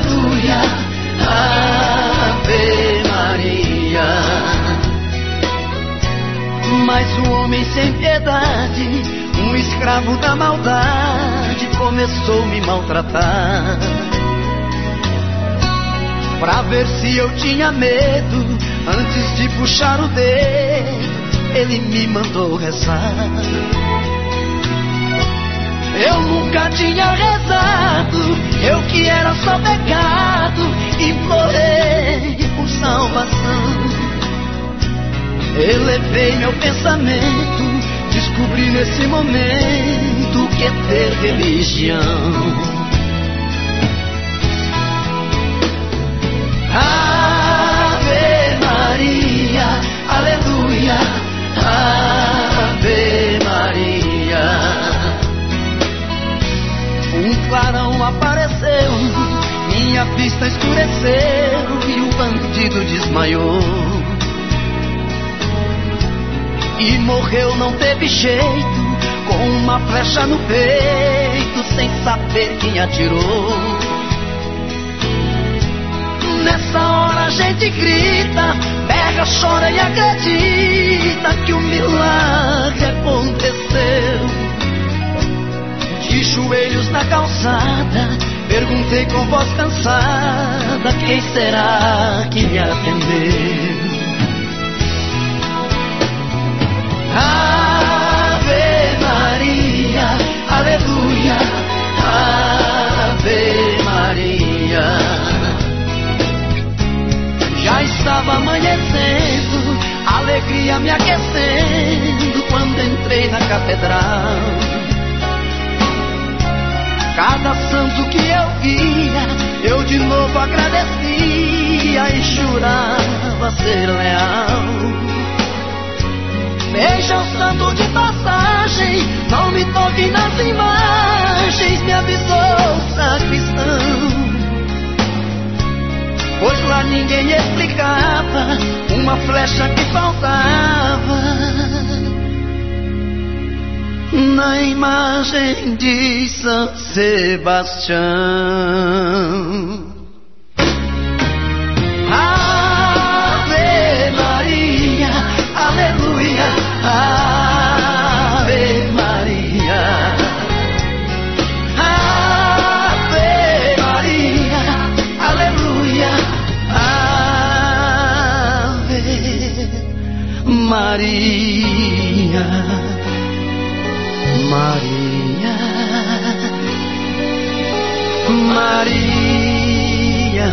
aleluia, Ave Maria. Mas o homem sem piedade, um escravo da maldade, começou a me maltratar. Pra ver se eu tinha medo, antes de puxar o dedo, ele me mandou rezar. Eu nunca tinha rezado, eu que era só pecado, implorei por salvação. Elevei meu pensamento, descobri nesse momento que é ter religião. Ave Maria, aleluia, Ave Maria. Um clarão apareceu, minha vista escureceu e o bandido desmaiou. E morreu, não teve jeito, com uma flecha no peito, sem saber quem atirou. Nessa hora a gente grita, pega, chora e acredita que o milagre aconteceu. De joelhos na calçada, perguntei com voz cansada, quem será que me atendeu? Ave Maria, aleluia, Ave Maria. Já estava amanhecendo, alegria me aquecendo, quando entrei na catedral. Cada santo que eu via, eu de novo agradecia e jurava ser leal. Veja o santo de passagem, não me toque nas imagens, me avisou o sacristão. Pois lá ninguém explicava, uma flecha que faltava na imagem de São Sebastião. Ave Maria, aleluia, Ave Maria. Ave Maria, aleluia, Ave Maria. Maria, Maria.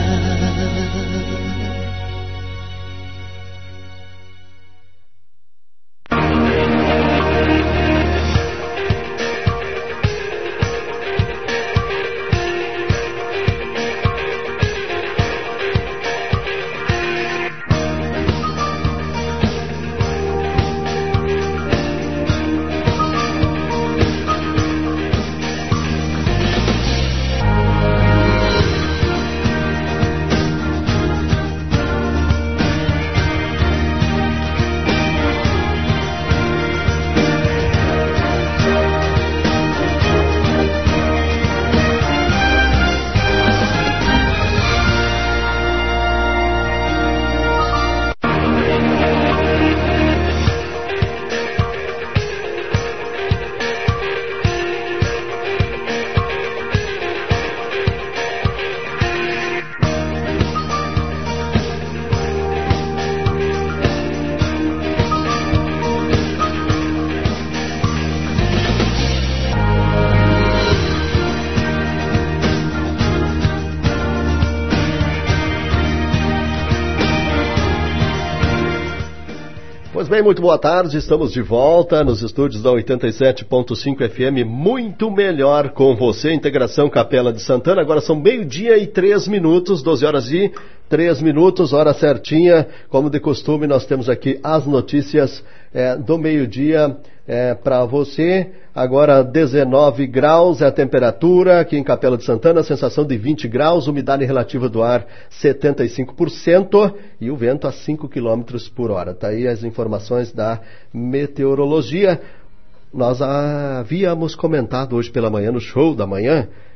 Pois bem, muito boa tarde, estamos de volta nos estúdios da 87.5 FM, muito melhor com você, Integração Capela de Santana. Agora são 12h03, 12 horas e 3 minutos, hora certinha, como de costume. Nós temos aqui as notícias do meio-dia para você. Agora 19 graus é a temperatura aqui em Capela de Santana, sensação de 20 graus, umidade relativa do ar 75% e o vento a 5 km por hora. Tá aí as informações da meteorologia. Nós havíamos comentado hoje pela manhã, no show da manhã,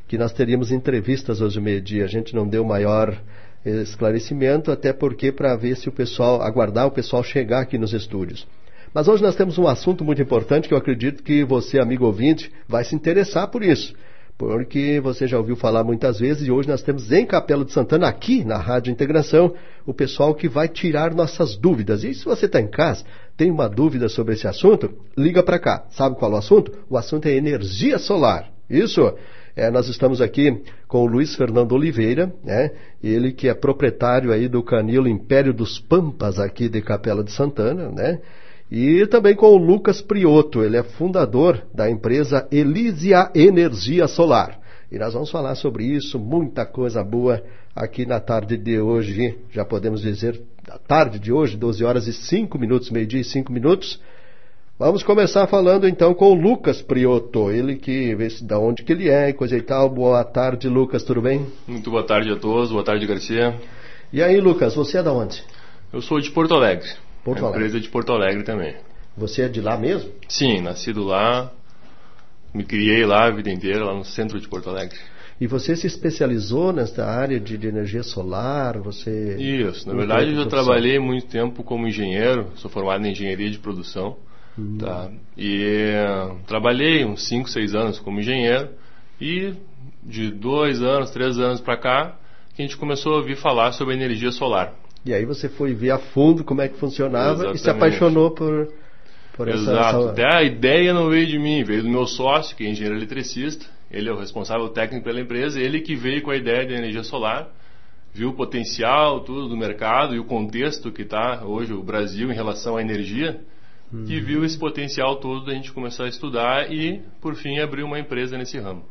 que nós teríamos entrevistas hoje meio-dia. A gente não deu maior esclarecimento, até porque para ver se o pessoal, aguardar o pessoal chegar aqui nos estúdios. Mas hoje nós temos um assunto muito importante que eu acredito que você, amigo ouvinte, vai se interessar por isso. Porque você já ouviu falar muitas vezes e hoje nós temos em Capela de Santana, aqui na Rádio Integração, o pessoal que vai tirar nossas dúvidas. E se você está em casa, tem uma dúvida sobre esse assunto, liga para cá. Sabe qual é o assunto? O assunto é energia solar. Isso. Nós estamos aqui com o Luiz Fernando Oliveira, né? Ele que é proprietário aí do Canil Império dos Pampas aqui de Capela de Santana, né? E também com o Lucas Priotto, ele é fundador da empresa Elísia Energia Solar. E nós vamos falar sobre isso, muita coisa boa aqui na tarde de hoje, já podemos dizer, a tarde de hoje, 12 horas e 5 minutos, meio-dia e 5 minutos. Vamos começar falando então com o Lucas Priotto, ele que vê se da onde que ele é e coisa e tal. Boa tarde, Lucas, tudo bem? Muito boa tarde a todos, boa tarde, Garcia. E aí, Lucas, você é da onde? Eu sou de Porto Alegre. Porto Alegre. Empresa de Porto Alegre também. Você é de lá mesmo? Sim, nascido lá, me criei lá a vida inteira, lá no centro de Porto Alegre. E você se especializou nesta área de energia solar? Você... Isso, na verdade eu já trabalhei muito tempo como engenheiro, sou formado em engenharia de produção. Tá? E trabalhei uns 5, 6 anos como engenheiro e de 2 anos, 3 anos para cá, que a gente começou a ouvir falar sobre energia solar. E aí você foi ver a fundo como é que funcionava. Exatamente. E se apaixonou por essa... Exato. Até a ideia não veio de mim, veio do meu sócio, que é engenheiro eletricista. Ele é o responsável técnico pela empresa, ele que veio com a ideia de energia solar, viu o potencial, tudo do mercado e o contexto que está hoje o Brasil em relação à energia, que viu esse potencial todo da gente começar a estudar e, por fim, abrir uma empresa nesse ramo.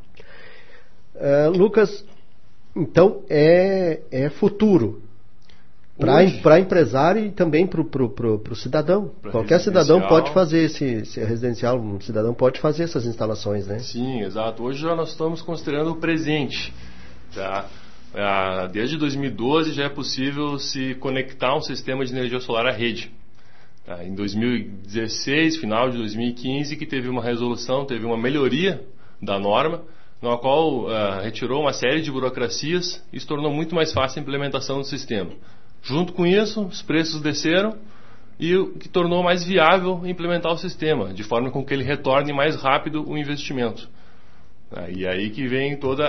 Lucas, então é futuro. Para empresário e também para o cidadão. Qualquer cidadão pode fazer esse residencial, um cidadão pode fazer essas instalações, né? Sim, exato. Hoje já nós estamos considerando o presente. Tá? Desde 2012 já é possível se conectar um sistema de energia solar à rede. Tá? Em 2016, final de 2015, que teve uma resolução, teve uma melhoria da norma, na qual retirou uma série de burocracias e se tornou muito mais fácil a implementação do sistema. Junto com isso, os preços desceram e o que tornou mais viável implementar o sistema, de forma com que ele retorne mais rápido o investimento. E aí que vem todo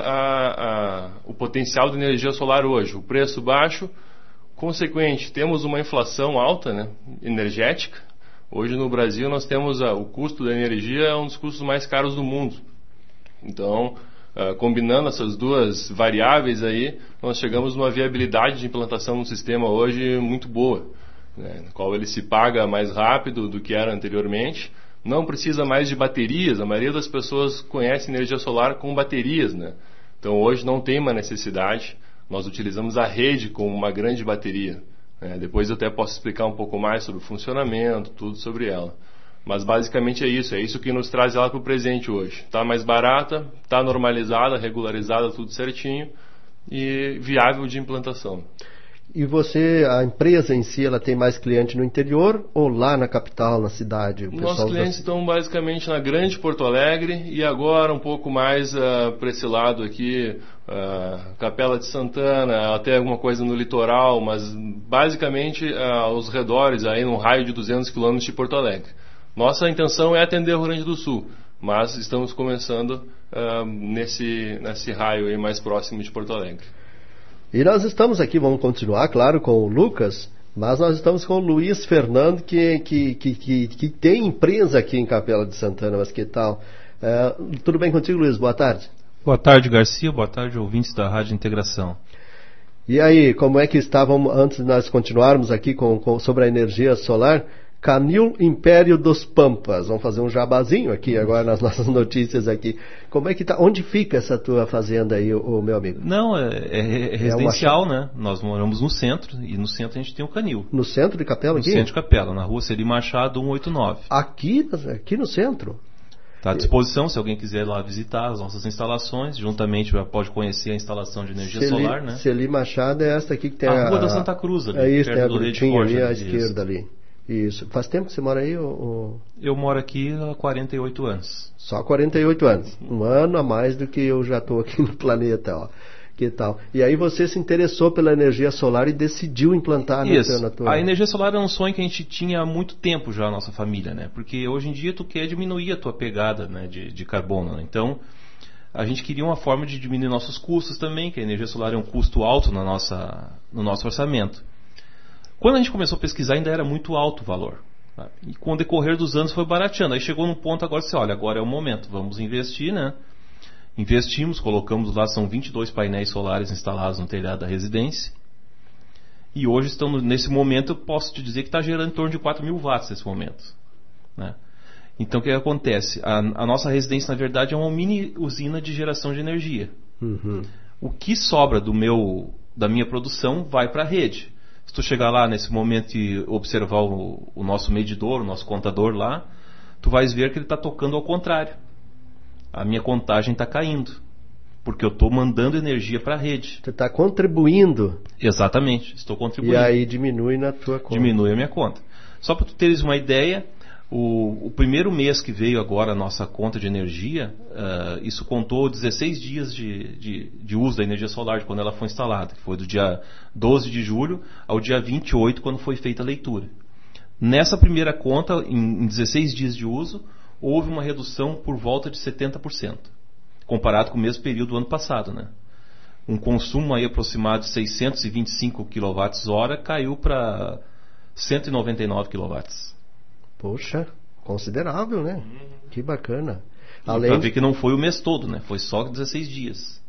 o potencial da energia solar hoje. O preço baixo, consequente, temos uma inflação alta, né, energética. Hoje no Brasil nós temos o custo da energia é um dos custos mais caros do mundo. Então, combinando essas duas variáveis aí, nós chegamos numa viabilidade de implantação no sistema hoje muito boa, né, na qual ele se paga mais rápido do que era anteriormente, não precisa mais de baterias, a maioria das pessoas conhece energia solar com baterias, né? Então hoje não tem uma necessidade, nós utilizamos a rede como uma grande bateria, né? Depois eu até posso explicar um pouco mais sobre o funcionamento, tudo sobre ela. Mas basicamente é isso que nos traz ela para o presente hoje. Está mais barata, está normalizada, regularizada, tudo certinho e viável de implantação. E você, a empresa em si, ela tem mais cliente no interior ou lá na capital, na cidade? Nossos clientes estão basicamente na grande Porto Alegre e agora um pouco mais para esse lado aqui, Capela de Santana, até alguma coisa no litoral, mas basicamente aos redores, aí num raio de 200 quilômetros de Porto Alegre. Nossa intenção é atender o Rio Grande do Sul, mas estamos começando nesse raio aí mais próximo de Porto Alegre. E nós estamos aqui, vamos continuar, claro, com o Lucas, mas nós estamos com o Luiz Fernando, que tem empresa aqui em Capela de Santana, mas que tal? Tudo bem contigo, Luiz? Boa tarde. Boa tarde, Garcia. Boa tarde, ouvintes da Rádio Integração. E aí, como é que estavam, antes de nós continuarmos aqui sobre a energia solar, Canil Império dos Pampas. Vamos fazer um jabazinho aqui agora nas nossas notícias aqui. Como é que tá? Onde fica essa tua fazenda aí, o meu amigo? Não, é residencial, né? Nós moramos no centro e no centro a gente tem o Canil. No centro de Capela aqui? No centro de Capela, na rua Celi Machado 189. Aqui no centro? Está à disposição, se alguém quiser ir lá visitar as nossas instalações, juntamente pode conhecer a instalação de energia solar, né? Celi Machado é esta aqui que tem a Rua da Santa Cruz ali. É isso, tem a grutinha ali à esquerda ali. Isso. Faz tempo que você mora aí? Eu moro aqui há 48 anos. Só 48 anos. Um ano a mais do que eu já estou aqui no planeta, ó. Que tal? E aí você se interessou pela energia solar e decidiu implantar na tua... A energia solar era um sonho que a gente tinha há muito tempo já na nossa família, né? Porque hoje em dia tu quer diminuir a tua pegada, né, de carbono, né? Então, a gente queria uma forma de diminuir nossos custos também, que a energia solar é um custo alto no nosso orçamento. Quando a gente começou a pesquisar, ainda era muito alto o valor. Sabe? E com o decorrer dos anos foi barateando. Aí chegou num ponto agora, assim, olha, agora é o momento, vamos investir, né? Investimos, colocamos lá, são 22 painéis solares instalados no telhado da residência. E hoje estamos, nesse momento, eu posso te dizer que está gerando em torno de 4.000 watts nesse momento. Né? Então o que acontece? A nossa residência, na verdade, é uma mini usina de geração de energia. Uhum. O que sobra da minha produção vai para a rede. Se tu chegar lá nesse momento e observar o nosso medidor, o nosso contador lá, tu vais ver que ele está tocando ao contrário. A minha contagem está caindo, porque eu estou mandando energia para a rede. Você está contribuindo. Exatamente, estou contribuindo. E aí diminui na tua conta. Diminui a minha conta. Só para tu teres uma ideia, o primeiro mês que veio agora a nossa conta de energia, isso contou 16 dias de uso da energia solar de quando ela foi instalada, que foi do dia 12 de julho ao dia 28, quando foi feita a leitura. Nessa primeira conta, em 16 dias de uso, houve uma redução por volta de 70%, comparado com o mesmo período do ano passado, né? Um consumo aí aproximado de 625 kWh caiu para 199 kW. Poxa, considerável, né? Que bacana. Para ver que não foi o mês todo, né? Foi só 16 dias.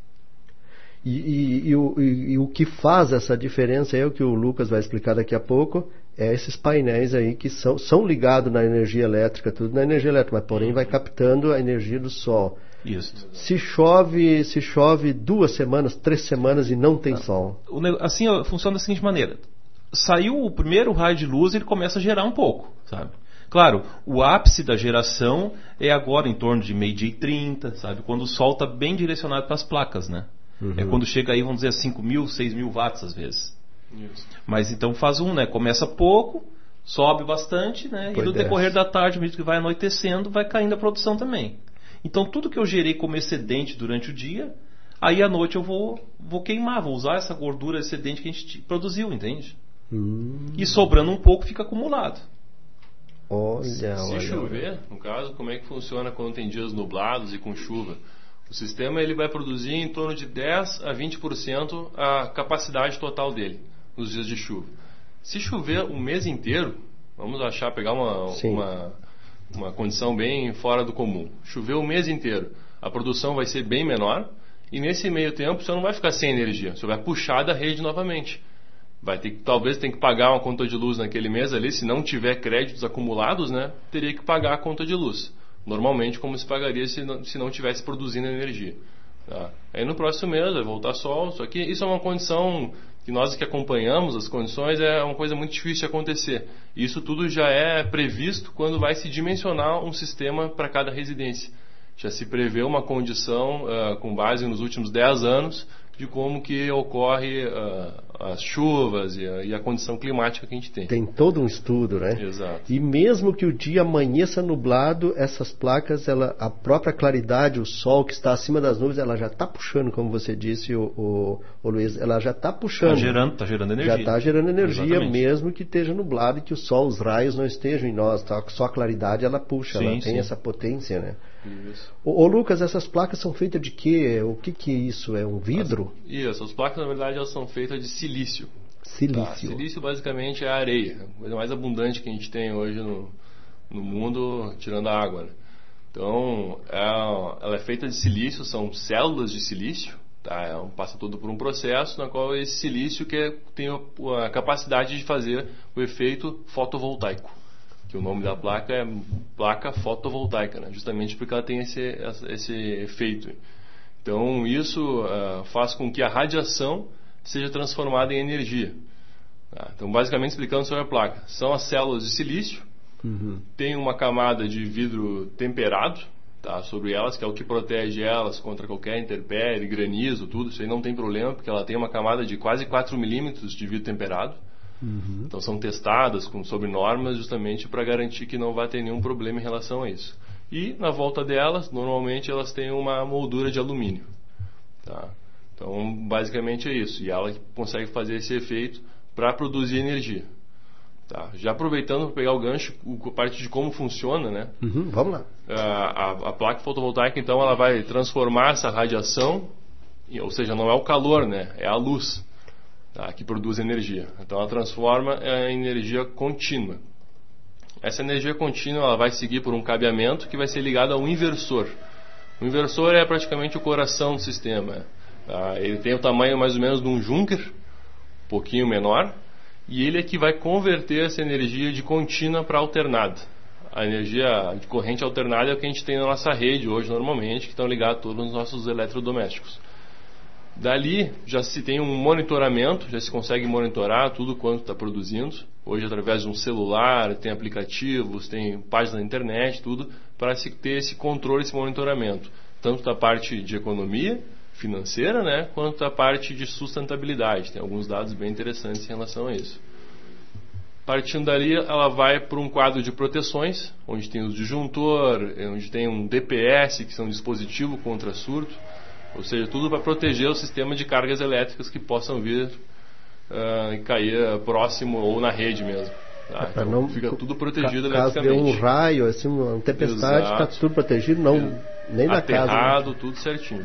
E o que faz essa diferença é o que o Lucas vai explicar daqui a pouco, é esses painéis aí que são ligados na energia elétrica, tudo na energia elétrica, mas porém vai captando a energia do sol. Isso. Se chove 2 semanas, 3 semanas e não tem sol. Assim, funciona da seguinte maneira. Saiu o primeiro raio de luz, ele começa a gerar um pouco, sabe? Claro, o ápice da geração é agora em torno de 12h30, sabe? Quando o sol está bem direcionado para as placas, né? Uhum. É quando chega aí, vamos dizer, 5.000, 6.000 watts às vezes. Isso. Mas então faz né? Começa pouco, sobe bastante, né? E no decorrer da tarde, mesmo que vai anoitecendo, vai caindo a produção também. Então tudo que eu gerei como excedente durante o dia, aí à noite eu vou queimar, vou usar essa gordura excedente que a gente produziu, entende? E sobrando um pouco fica acumulado. Se chover, no caso, como é que funciona quando tem dias nublados e com chuva? O sistema ele vai produzir em torno de 10 a 20% a capacidade total dele nos dias de chuva. Se chover o mês inteiro, vamos pegar uma condição bem fora do comum. Chover o mês inteiro, a produção vai ser bem menor e nesse meio tempo você não vai ficar sem energia, você vai puxar da rede novamente. Talvez tenha que pagar uma conta de luz naquele mês ali, se não tiver créditos acumulados, né, teria que pagar a conta de luz. Normalmente como se pagaria se não tivesse produzindo energia. Tá? Aí no próximo mês vai voltar sol, só que isso é uma condição que nós que acompanhamos as condições é uma coisa muito difícil de acontecer. Isso tudo já é previsto quando vai se dimensionar um sistema para cada residência. Já se prevê uma condição com base nos últimos 10 anos de como que ocorre as chuvas e a condição climática que a gente tem. Tem todo um estudo, né? Exato. E mesmo que o dia amanheça nublado, essas placas, a própria claridade, o sol que está acima das nuvens, ela já está puxando, como você disse, o Luiz, ela já está puxando. Está gerando energia. Já está gerando energia, exatamente. Mesmo que esteja nublado e que o sol, os raios não estejam em nós, tá? Só a claridade ela puxa, ela tem essa potência, né? Isso. Ô Lucas, essas placas são feitas de quê? O que é isso? É um vidro? As placas na verdade elas são feitas de silício. Silício basicamente é a areia, a coisa mais abundante que a gente tem hoje no mundo, tirando a água, né? Então ela é feita de silício, são células de silício, tá? Passa todo por um processo na qual esse silício tem a capacidade de fazer o efeito fotovoltaico. Que o nome da placa é placa fotovoltaica, né? Justamente porque ela tem esse efeito. Então isso faz com que a radiação seja transformada em energia. Tá? Então basicamente explicando sobre a placa, são as células de silício, tem uma camada de vidro temperado, tá, sobre elas, que é o que protege elas contra qualquer intempérie, granizo, tudo, isso aí não tem problema, porque ela tem uma camada de quase 4 milímetros de vidro temperado. Então são testadas sobre normas justamente para garantir que não vai ter nenhum problema em relação a isso. E na volta delas, normalmente elas têm uma moldura de alumínio. Tá? Então basicamente é isso. E ela consegue fazer esse efeito para produzir energia. Tá? Já aproveitando para pegar o gancho, a parte de como funciona, né? Vamos lá. A placa fotovoltaica, então, ela vai transformar essa radiação, ou seja, não é o calor, né? É a luz, tá? Que produz energia. Então ela transforma em energia contínua. Essa energia contínua ela vai seguir por um cabeamento que vai ser ligado a um inversor. O inversor é praticamente o coração do sistema. Tá? Ele tem o tamanho mais ou menos de um Junker, um pouquinho menor, e ele é que vai converter essa energia de contínua para alternada. A energia de corrente alternada é o que a gente tem na nossa rede hoje normalmente, que estão ligados a todos os nossos eletrodomésticos. Dali já se tem um monitoramento, já se consegue monitorar tudo quanto está produzindo. Hoje através de um celular, tem aplicativos, tem página na internet, tudo, para se ter esse controle, esse monitoramento. Tanto da parte de economia financeira, né, quanto da parte de sustentabilidade. Tem alguns dados bem interessantes em relação a isso. Partindo dali, ela vai para um quadro de proteções, onde tem o disjuntor, onde tem um DPS, que são um dispositivo contra surto, ou seja, tudo para proteger o sistema de cargas elétricas que possam vir e cair próximo ou na rede mesmo. Tá? Então, não fica tudo protegido eletricamente. Caso dê um raio, assim, uma tempestade, está tudo protegido, não, nem na casa. Aterrado, tudo certinho.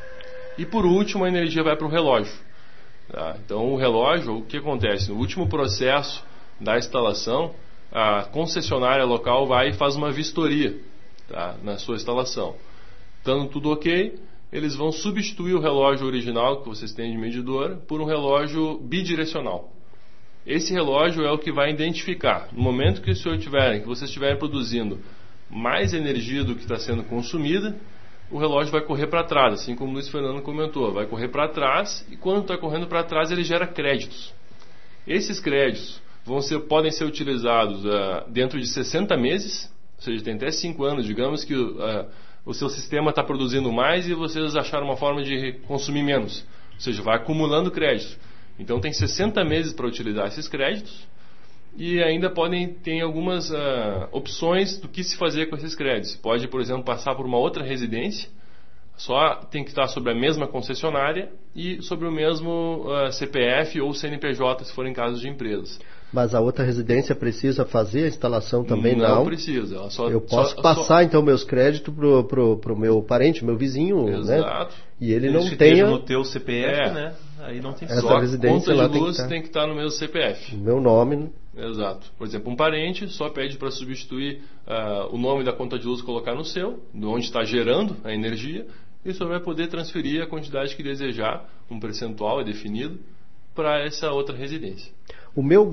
E por último, a energia vai para o relógio. Tá? Então o relógio, o que acontece? No último processo da instalação, a concessionária local vai e faz uma vistoria, tá, na sua instalação. Estando tudo ok, eles vão substituir o relógio original que vocês têm de medidor por um relógio bidirecional. Esse relógio é o que vai identificar, no momento que vocês estiverem produzindo mais energia do que está sendo consumida, o relógio vai correr para trás, assim como o Luiz Fernando comentou, vai correr para trás e quando está correndo para trás ele gera créditos. Esses créditos podem ser utilizados dentro de 60 meses, ou seja, tem até 5 anos, digamos que o seu sistema está produzindo mais e vocês acharam uma forma de consumir menos, ou seja, vai acumulando créditos. Então tem 60 meses para utilizar esses créditos e ainda tem algumas opções do que se fazer com esses créditos. Pode, por exemplo, passar por uma outra residência, só tem que estar sobre a mesma concessionária e sobre o mesmo CPF ou CNPJ, se forem casos de empresas. Mas a outra residência precisa fazer a instalação também? Não precisa. Eu posso passar então meus créditos pro meu parente, meu vizinho, exato, né? E ele não tem tenha no teu CPF, né? Aí não tem essa residência conta lá de luz tem que estar no meu CPF. Meu nome. Exato. Por exemplo, um parente só pede para substituir o nome da conta de luz e colocar no seu, de onde está gerando a energia, e o senhor vai poder transferir a quantidade que desejar, um percentual é definido, para essa outra residência. O meu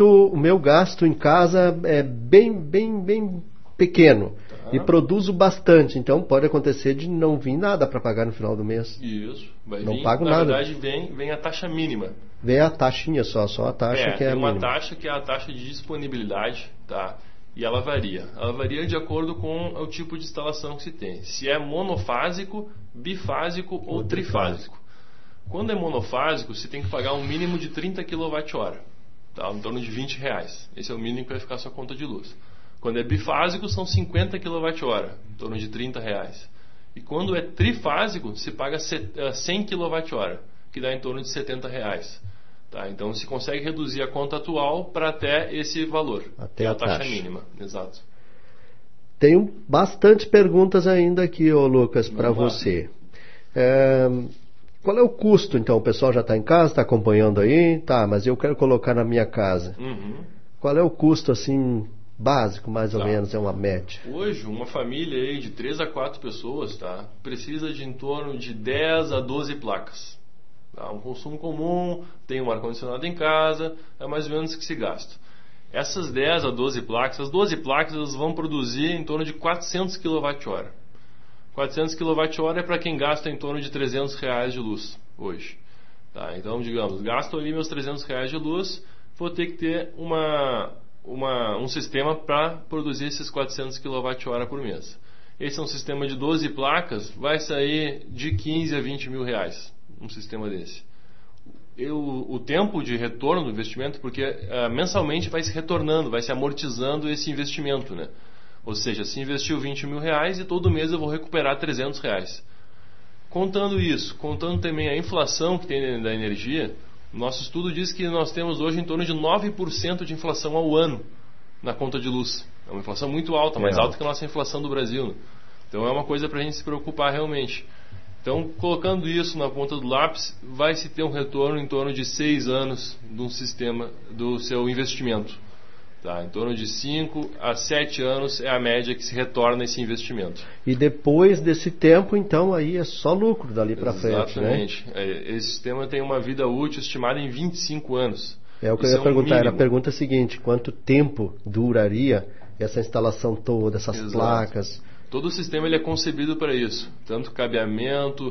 gasto em casa é bem pequeno. Tá. E produzo bastante, então pode acontecer de não vir nada para pagar no final do mês. Isso, não pago nada. Na verdade vem a taxa mínima. Vem a taxinha só a taxa que é a mínima. Tem uma taxa que é a taxa de disponibilidade, tá? E ela varia. Ela varia de acordo com o tipo de instalação que se tem. Se é monofásico, bifásico ou trifásico. Quando é monofásico, você tem que pagar um mínimo de 30 kWh, tá? Em torno de R$20. Esse é o mínimo que vai ficar a sua conta de luz. Quando é bifásico, são 50 kWh, em torno de R$30. E quando é trifásico, se paga 100 kWh, que dá em torno de R$70. Tá? Então, se consegue reduzir a conta atual para até esse valor, até a taxa mínima. Exato. Tenho bastante perguntas ainda aqui, Lucas, para você. Qual é o custo, então? O pessoal já está em casa, está acompanhando aí? Tá, mas eu quero colocar na minha casa. Qual é o custo, assim, básico, mais ou menos, é uma média? Hoje, uma família aí de 3 a 4 pessoas, tá, precisa de em torno de 10 a 12 placas. Tá? Um consumo comum, tem um ar-condicionado em casa, é mais ou menos o que se gasta. Essas 10 a 12 placas, as 12 placas elas vão produzir em torno de 400 kWh. 400 kWh é para quem gasta em torno de R$300 de luz hoje. Tá? Então, digamos, gasto ali meus R$300 de luz, vou ter que ter um sistema para produzir esses 400 kWh por mês. Esse é um sistema de 12 placas, vai sair de 15 a 20 mil reais, um sistema desse. o tempo de retorno do investimento, porque mensalmente vai se retornando, vai se amortizando esse investimento, né? Ou seja, se investiu 20 mil reais e todo mês eu vou recuperar 300 reais. Contando isso, contando também a inflação que tem da energia, nosso estudo diz que nós temos hoje em torno de 9% de inflação ao ano na conta de luz. É uma inflação muito alta, mais alta que a nossa inflação do Brasil, né? Então é uma coisa para a gente se preocupar realmente. Então, colocando isso na ponta do lápis, vai se ter um retorno em torno de 6 anos de um sistema do seu investimento. Tá? Em torno de 5 a 7 anos é a média que se retorna esse investimento. E depois desse tempo, então, aí é só lucro dali para frente, né? Exatamente. Esse sistema tem uma vida útil estimada em 25 anos. É o que eu ia perguntar. Era a pergunta seguinte: quanto tempo duraria essa instalação toda, essas placas? Todo o sistema ele é concebido para isso. Tanto cabeamento,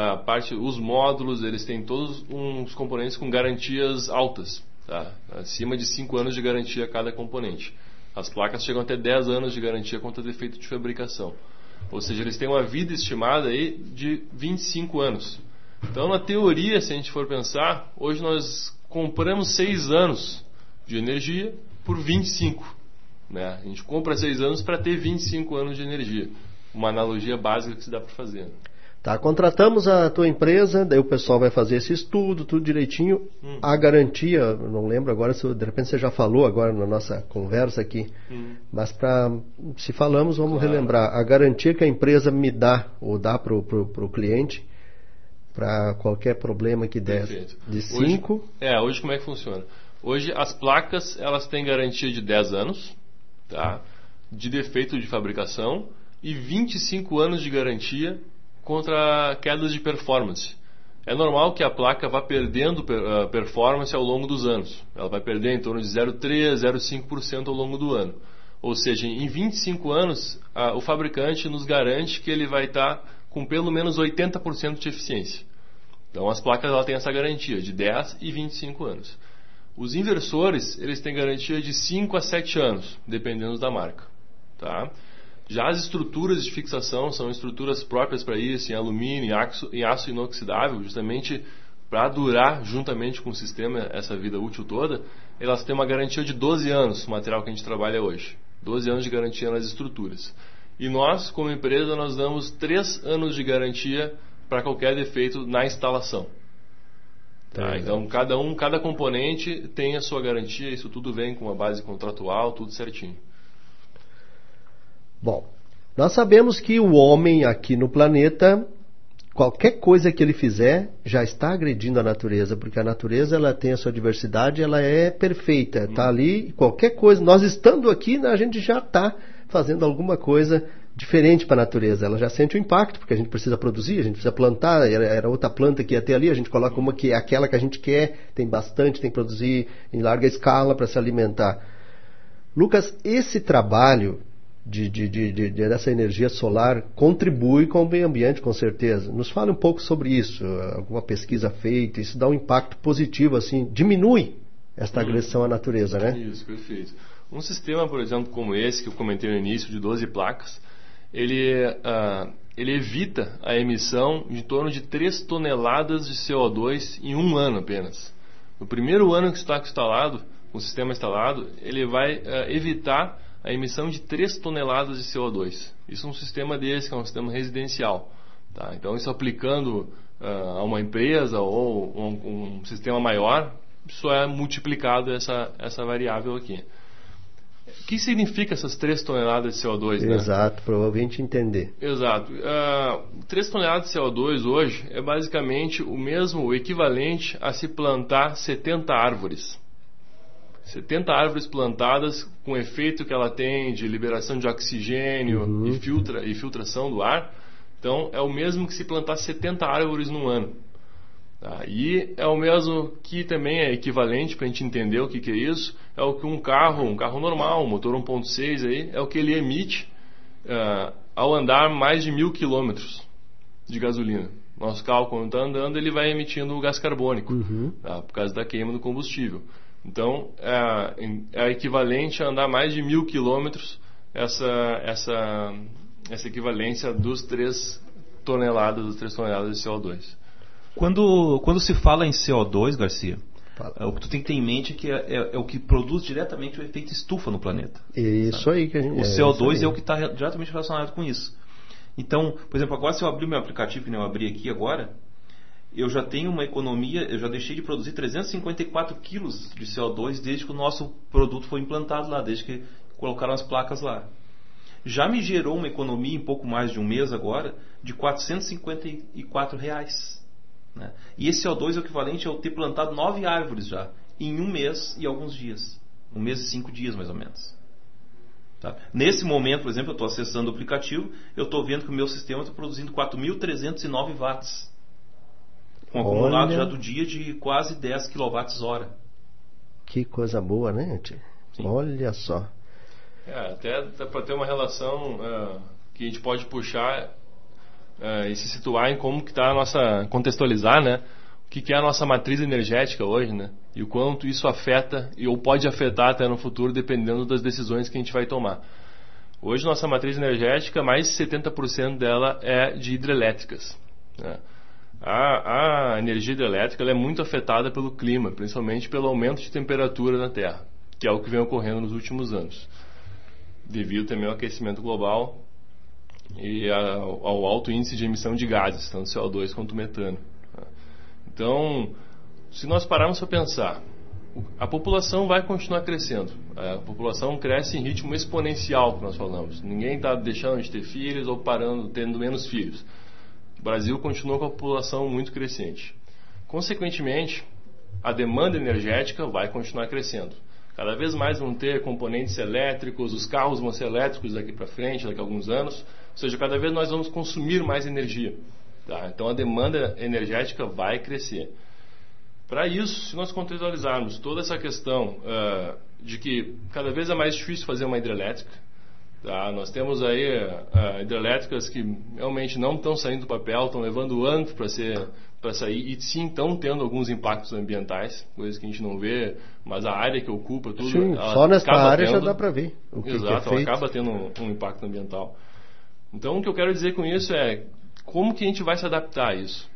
os módulos, eles têm todos uns componentes com garantias altas. Tá? Acima de 5 anos de garantia cada componente. As placas chegam até 10 anos de garantia contra defeito de fabricação. Ou seja, eles têm uma vida estimada aí de 25 anos. Então, na teoria, se a gente for pensar, hoje nós compramos 6 anos de energia por 25. Né? A gente compra 6 anos para ter 25 anos de energia. Uma analogia básica que se dá para fazer. Tá, contratamos a tua empresa, daí o pessoal vai fazer esse estudo, tudo direitinho. A garantia, não lembro agora, se de repente você já falou agora na nossa conversa aqui, mas se falamos, vamos relembrar. A garantia que a empresa me dá, ou dá para o cliente, para qualquer problema que der, de 5... Hoje como é que funciona? Hoje as placas, elas têm garantia de 10 anos, tá? De defeito de fabricação, e 25 anos de garantia contra quedas de performance. É normal que a placa vá perdendo performance ao longo dos anos. Ela vai perder em torno de 0,3%, 0,5% ao longo do ano. Ou seja, em 25 anos, o fabricante nos garante que ele vai estar com pelo menos 80% de eficiência. Então, as placas ela têm essa garantia de 10 e 25 anos. Os inversores, eles têm garantia de 5 a 7 anos, dependendo da marca. Tá? Já as estruturas de fixação são estruturas próprias para isso, em alumínio, em aço inoxidável, justamente para durar juntamente com o sistema essa vida útil toda. Elas têm uma garantia de 12 anos, o material que a gente trabalha hoje. 12 anos de garantia nas estruturas. E nós, como empresa, nós damos 3 anos de garantia para qualquer defeito na instalação. Tá? Então, cada componente tem a sua garantia, isso tudo vem com uma base contratual, tudo certinho. Bom, nós sabemos que o homem aqui no planeta, qualquer coisa que ele fizer, já está agredindo a natureza, porque a natureza ela tem a sua diversidade, ela é perfeita, está ali, qualquer coisa, nós estando aqui, a gente já está fazendo alguma coisa diferente para a natureza, ela já sente o impacto, porque a gente precisa produzir, a gente precisa plantar, era outra planta que ia ter ali, a gente coloca uma que é aquela que a gente quer, tem bastante, tem que produzir em larga escala para se alimentar. Lucas, esse trabalho dessa energia solar contribui com o meio ambiente, com certeza. Nos fale um pouco sobre isso, alguma pesquisa feita, isso dá um impacto positivo, assim, diminui esta agressão à natureza, né? Isso, perfeito. Um sistema, por exemplo, como esse que eu comentei no início, de 12 placas, ele evita a emissão de em torno de 3 toneladas de CO2 em um ano apenas. No primeiro ano que está instalado, o sistema instalado, ele vai evitar a emissão de 3 toneladas de CO2. Isso é um sistema desse, que é um sistema residencial. Tá? Então, isso aplicando a uma empresa ou um sistema maior, isso é multiplicado essa variável aqui. O que significa essas 3 toneladas de CO2? Exato, para o ouvinte entender. Exato. 3 toneladas de CO2 hoje é basicamente o equivalente a se plantar 70 árvores. 70 árvores plantadas com o efeito que ela tem de liberação de oxigênio e filtração do ar. Então, é o mesmo que se plantar 70 árvores num ano. Tá? E é o mesmo que também é equivalente, para a gente entender o que é isso, é o que um carro normal, um motor 1.6, aí, é o que ele emite ao andar mais de 1.000 quilômetros de gasolina. Nosso carro, quando está andando, ele vai emitindo gás carbônico, tá? Por causa da queima do combustível. Então, é equivalente a andar mais de 1.000 quilômetros essa equivalência dos 3 toneladas de CO2. Quando se fala em CO2, Garcia, o que tu tem que ter em mente é que é o que produz diretamente o efeito estufa no planeta. Isso aí que a gente... O CO2 é o que está diretamente relacionado com isso. Então, por exemplo, agora se eu abrir o meu aplicativo, que nem eu abri aqui agora, eu já tenho uma economia, eu já deixei de produzir 354 quilos de CO2 desde que o nosso produto foi implantado lá, desde que colocaram as placas lá. Já me gerou uma economia em pouco mais de um mês agora de R$ 454. Né? E esse CO2 é o equivalente a eu ter plantado 9 árvores já, em um mês e alguns dias. Um mês e 5 dias mais ou menos. Tá? Nesse momento, por exemplo, eu estou acessando o aplicativo, eu estou vendo que o meu sistema está produzindo 4.309 watts. Com um acumulado já do dia de quase 10 kWh. Que coisa boa, né, tio? Olha só. Até para ter uma relação que a gente pode puxar e se situar em como que está a nossa... contextualizar, né? O que é a nossa matriz energética hoje, né? E o quanto isso afeta ou pode afetar até no futuro, dependendo das decisões que a gente vai tomar. Hoje, nossa matriz energética, mais de 70% dela é de hidrelétricas, né? A energia hidrelétrica ela é muito afetada pelo clima, principalmente pelo aumento de temperatura na Terra, que é o que vem ocorrendo nos últimos anos, devido também ao aquecimento global e ao alto índice de emissão de gases, tanto CO2 quanto metano. Então, se nós pararmos para pensar, a população vai continuar crescendo. A população cresce em ritmo exponencial, que nós falamos. Ninguém está deixando de ter filhos ou parando, tendo menos filhos. O Brasil continua com a população muito crescente. Consequentemente, a demanda energética vai continuar crescendo. Cada vez mais vão ter componentes elétricos, os carros vão ser elétricos daqui para frente, daqui a alguns anos. Ou seja, cada vez nós vamos consumir mais energia. Tá? Então a demanda energética vai crescer. Para isso, se nós contextualizarmos toda essa questão de que cada vez é mais difícil fazer uma hidrelétrica, tá? Nós temos aí hidrelétricas que realmente não estão saindo do papel, estão levando anos para sair e sim estão tendo alguns impactos ambientais, coisas que a gente não vê, mas a área que ocupa tudo... Sim, só nessa área já dá para ver o que exato, é feito. Ela acaba tendo um impacto ambiental. Então, o que eu quero dizer com isso é como que a gente vai se adaptar a isso.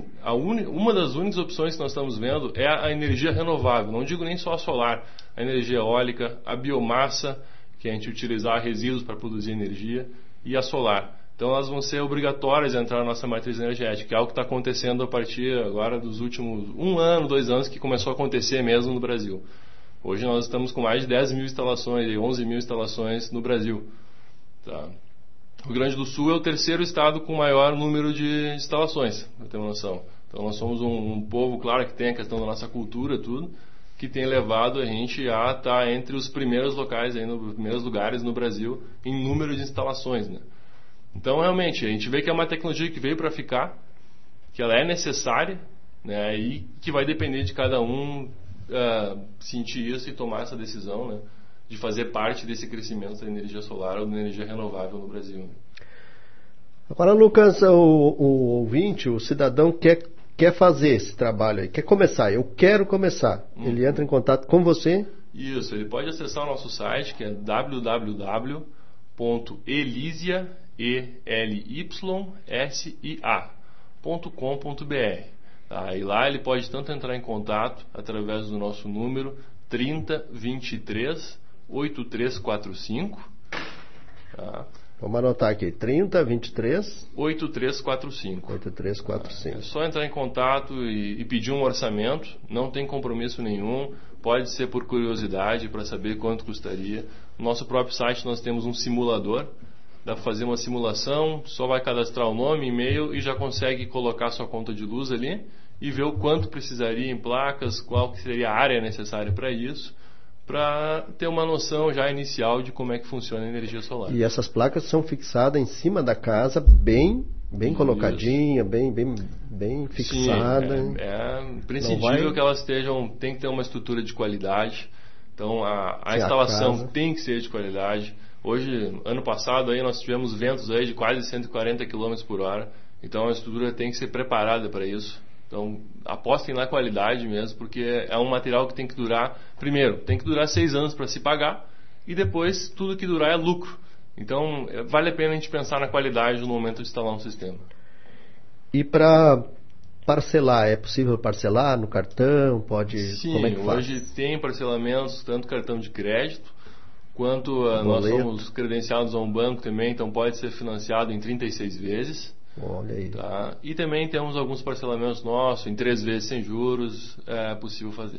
Uma das únicas opções que nós estamos vendo é a energia renovável. Não digo nem só a solar, a energia eólica, a biomassa, que a gente utilizar resíduos para produzir energia, e a solar. Então elas vão ser obrigatórias a entrar na nossa matriz energética, que é algo que está acontecendo a partir agora dos últimos 1 ano, 2 anos, que começou a acontecer mesmo no Brasil. Hoje nós estamos com mais de 10 mil instalações e 11 mil instalações no Brasil. Tá? O Rio Grande do Sul é o 3º estado com maior número de instalações, para ter uma noção. Então nós somos um povo, claro, que tem a questão da nossa cultura, tudo, que tem levado a gente a estar entre os primeiros locais, os primeiros lugares no Brasil em número de instalações, né? Então, realmente, a gente vê que é uma tecnologia que veio para ficar, que ela é necessária, né, e que vai depender de cada um sentir isso e tomar essa decisão, né, de fazer parte desse crescimento da energia solar ou da energia renovável no Brasil. Agora, Lucas, o ouvinte, o cidadão quer fazer esse trabalho aí, quer começar, eu quero começar. Ele entra em contato com você? Isso, ele pode acessar o nosso site, que é www.elysia.com.br. Tá? E lá ele pode tanto entrar em contato através do nosso número 3023 8345. Tá? Vamos anotar aqui, 3023 8345. 8345. É só entrar em contato e pedir um orçamento, não tem compromisso nenhum, pode ser por curiosidade, para saber quanto custaria. No nosso próprio site nós temos um simulador, dá para fazer uma simulação, só vai cadastrar o nome, e-mail e já consegue colocar sua conta de luz ali e ver o quanto precisaria em placas, qual que seria a área necessária para isso, para ter uma noção já inicial de como é que funciona a energia solar. E essas placas são fixadas em cima da casa, bem colocadinha, bem fixada. Sim, é imprescindível que elas tem que ter uma estrutura de qualidade. Então a instalação tem que ser de qualidade. Hoje, ano passado, aí nós tivemos ventos aí de quase 140 km por hora. Então a estrutura tem que ser preparada para isso. Então apostem na qualidade mesmo, porque é um material que tem que durar, primeiro, tem que durar 6 anos para se pagar, e depois tudo que durar é lucro. Então vale a pena a gente pensar na qualidade no momento de instalar um sistema. E para parcelar, é possível parcelar no cartão? Pode? Sim, como é que faz? hoje tem parcelamentos, tanto cartão de crédito, quanto nós Boleto. somos credenciados a um banco também, então pode ser financiado em 36 vezes. Olha aí. Tá? E também temos alguns parcelamentos nossos, em 3 vezes sem juros, é possível fazer.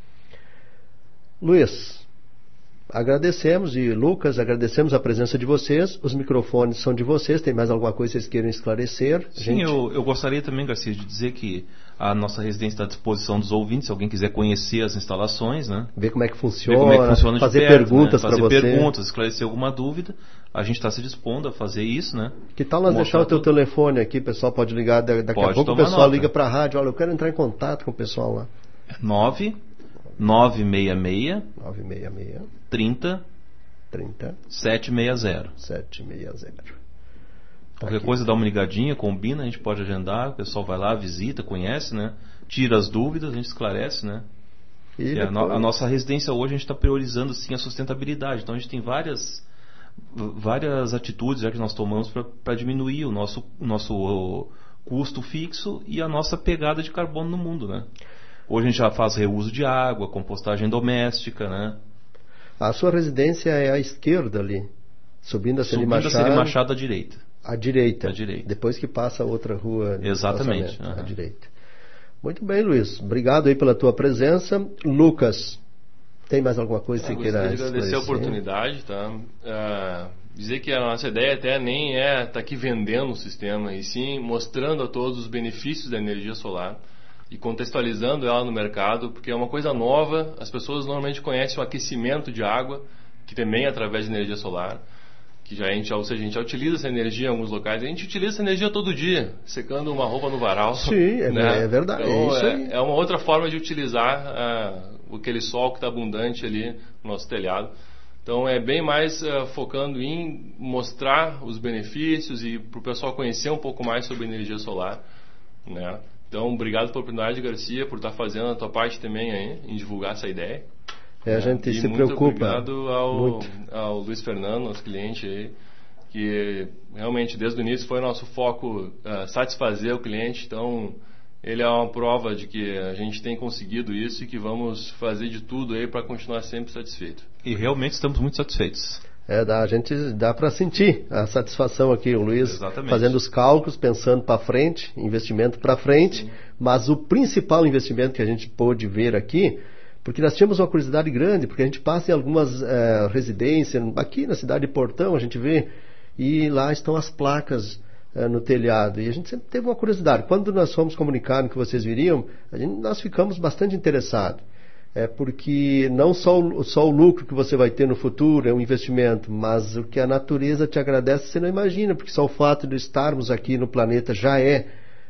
Luiz, agradecemos, e Lucas, agradecemos a presença de vocês. Os microfones são de vocês. Tem mais alguma coisa que vocês queiram esclarecer? Sim, eu gostaria também, Garcia, de dizer que a nossa residência está à disposição dos ouvintes, se alguém quiser conhecer as instalações, né? Ver como é que funciona, fazer perto, perguntas né? para você. Fazer perguntas, esclarecer alguma dúvida. A gente está se dispondo a fazer isso, né? Que tal nós deixar o teu telefone aqui, o pessoal pode ligar, daqui a pouco o pessoal liga para a rádio, olha, eu quero entrar em contato com o pessoal lá. 966 30 760. Qualquer Aqui. coisa dá uma ligadinha, combina, a gente pode agendar, o pessoal vai lá, visita, conhece, né? Tira as dúvidas, a gente esclarece, né? E a nossa residência hoje a gente está priorizando sim a sustentabilidade, então a gente tem várias atitudes já que nós tomamos para diminuir o nosso custo fixo e a nossa pegada de carbono no mundo, né? Hoje a gente já faz reuso de água, compostagem doméstica, né? A sua residência é à esquerda ali, subindo a Celi Machado à direita. À direita. À direita. Depois que passa a outra rua. Exatamente. À direita. Muito bem, Luiz. Obrigado aí pela tua presença. Lucas, tem mais alguma coisa que você queira esclarecer? Agradecer a esclarecer? oportunidade, tá? Dizer que a nossa ideia até nem é estar aqui vendendo o sistema, e sim mostrando a todos os benefícios da energia solar e contextualizando ela no mercado, porque é uma coisa nova. As pessoas normalmente conhecem o aquecimento de água, que também é através de energia solar, que a gente já utiliza essa energia em alguns locais. A gente utiliza essa energia todo dia, secando uma roupa no varal. Sim, né? É verdade. Então, é uma outra forma de utilizar aquele sol que está abundante ali no nosso telhado. Então é bem mais focando em mostrar os benefícios e para o pessoal conhecer um pouco mais sobre energia solar, né? Então, obrigado pela oportunidade, Garcia, por estar fazendo a tua parte também aí, em divulgar essa ideia. A gente se muito preocupa. Obrigado ao Luiz Fernando, nosso cliente aí, que realmente desde o início foi nosso foco satisfazer o cliente. Então, ele é uma prova de que a gente tem conseguido isso e que vamos fazer de tudo aí para continuar sempre satisfeito. E realmente estamos muito satisfeitos. A gente dá para sentir a satisfação aqui, o Luiz. Exatamente. Fazendo os cálculos, pensando para frente, investimento para frente. Sim. Mas o principal investimento que a gente pôde ver aqui, porque nós tínhamos uma curiosidade grande, porque a gente passa em algumas residências, aqui na cidade de Portão, a gente vê, e lá estão as placas no telhado. E a gente sempre teve uma curiosidade. Quando nós fomos comunicados que vocês viriam, nós ficamos bastante interessados. Porque não só o lucro que você vai ter no futuro é um investimento, mas o que a natureza te agradece você não imagina, porque só o fato de estarmos aqui no planeta já é